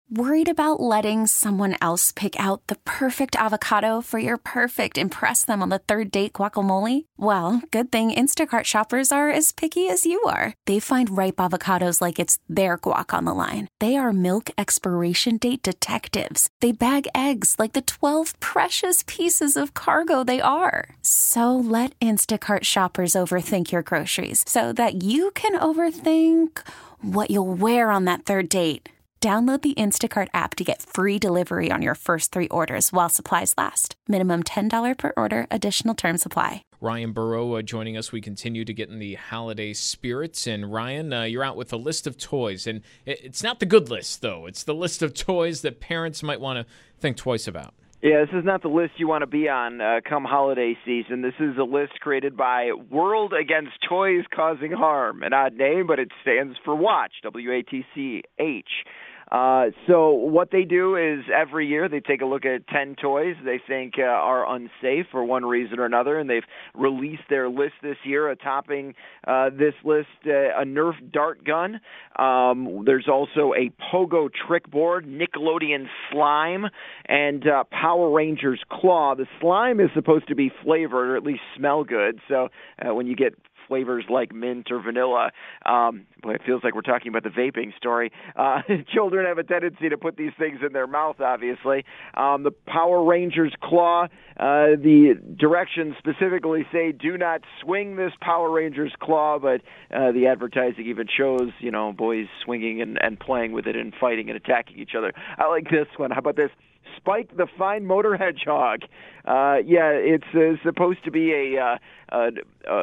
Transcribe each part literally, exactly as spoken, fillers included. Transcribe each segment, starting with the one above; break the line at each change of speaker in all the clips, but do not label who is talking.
Worried about letting someone else pick out the perfect avocado for your perfect impress them on the third date guacamole? Well, good thing Instacart shoppers are as picky as you are. They find ripe avocados like it's their guac on the line. They are milk expiration date detectives. They bag eggs like the twelve precious pieces of cargo they are. So let Instacart shoppers overthink your groceries so that you can overthink what you'll wear on that third date. Download the Instacart app to get free delivery on your first three orders while supplies last. Minimum ten dollars per order. Additional terms apply.
Ryan Burrow uh, joining us. We continue to get in the holiday spirits. And Ryan, uh, you're out with a list of toys. And it, it's not the good list, though. It's the list of toys that parents might want to think twice about.
Yeah, this is not the list you want to be on uh, come holiday season. This is a list created by World Against Toys Causing Harm. An odd name, but it stands for WATCH, W A T C H. Uh, so what they do is every year they take a look at ten toys they think uh, are unsafe for one reason or another, and they've released their list this year. Uh, topping uh, this list, uh, a Nerf dart gun. Um, there's also a Pogo trick board, Nickelodeon slime, and uh, Power Rangers claw. The slime is supposed to be flavored or at least smell good, so uh, when you get flavors like mint or vanilla. Um, boy, it feels like we're talking about the vaping story. Uh, children have a tendency to put these things in their mouth, obviously. Um, the Power Rangers claw, uh, the directions specifically say do not swing this Power Rangers claw, but uh, the advertising even shows, you know, boys swinging and, and playing with it and fighting and attacking each other. I like this one. How about this? Spike the Fine Motor Hedgehog. Uh, yeah, it's uh, supposed to be a, uh, a, a,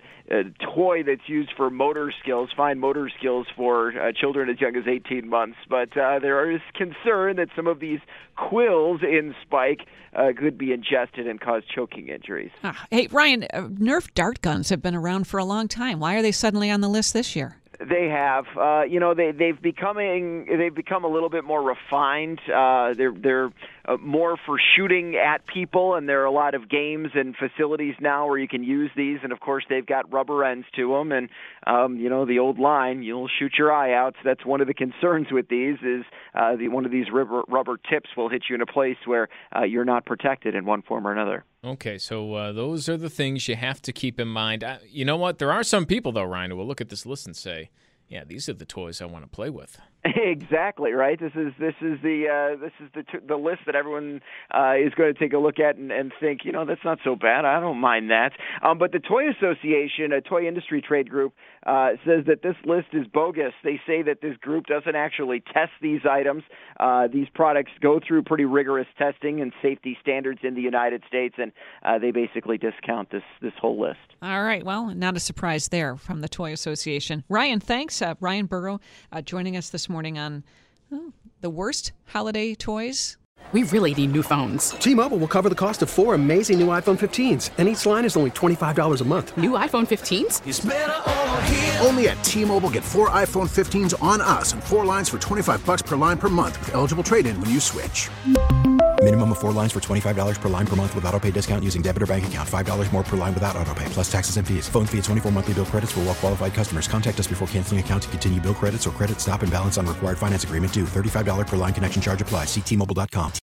a toy that's used for motor skills, fine motor skills for uh, children as young as eighteen months. But uh, there is concern that some of these quills in Spike uh, could be ingested and cause choking injuries.
Ah, hey, Ryan, uh, Nerf dart guns have been around for a long time. Why are they suddenly on the list this year?
They have, uh, you know, they they've becoming they've become a little bit more refined. Uh, they're they're uh, more for shooting at people, and there are a lot of games and facilities now where you can use these. And of course, they've got rubber ends to them, and um, you know the old line, you'll shoot your eye out. So that's one of the concerns with these is uh, the one of these rubber rubber tips will hit you in a place where uh, you're not protected in one form or another.
Okay, so uh, those are the things you have to keep in mind. Uh, you know what? There are some people, though, Ryan, who will look at this list and say, yeah, these are the toys I want to play with.
Exactly right. This is this is the uh, this is the t- the list that everyone uh, is going to take a look at and, and think, you know, that's not so bad. I don't mind that. Um, but the Toy Association, a toy industry trade group, uh, says that this list is bogus. They say that this group doesn't actually test these items. Uh, these products go through pretty rigorous testing and safety standards in the United States, and uh, they basically discount this this whole list.
All right. Well, not a surprise there from the Toy Association. Ryan, thanks. Uh, Ryan Burrow uh, joining us this morning on oh, the worst holiday toys.
We really need new phones.
T-Mobile will cover the cost of four amazing new iPhone fifteens, and each line is only twenty-five dollars a month.
New iPhone fifteens?
It's better over here. Only at T-Mobile, get four iPhone fifteens on us and four lines for twenty-five dollars per line per month with eligible trade-in when you switch.
Minimum of four lines for twenty-five dollars per line per month with autopay discount using debit or bank account. five dollars more per line without autopay, plus taxes and fees. Phone fee at twenty-four monthly bill credits for well-qualified customers. Contact us before canceling account to continue bill credits or credit stop and balance on required finance agreement due. thirty-five dollars per line connection charge applies. See T Mobile dot com.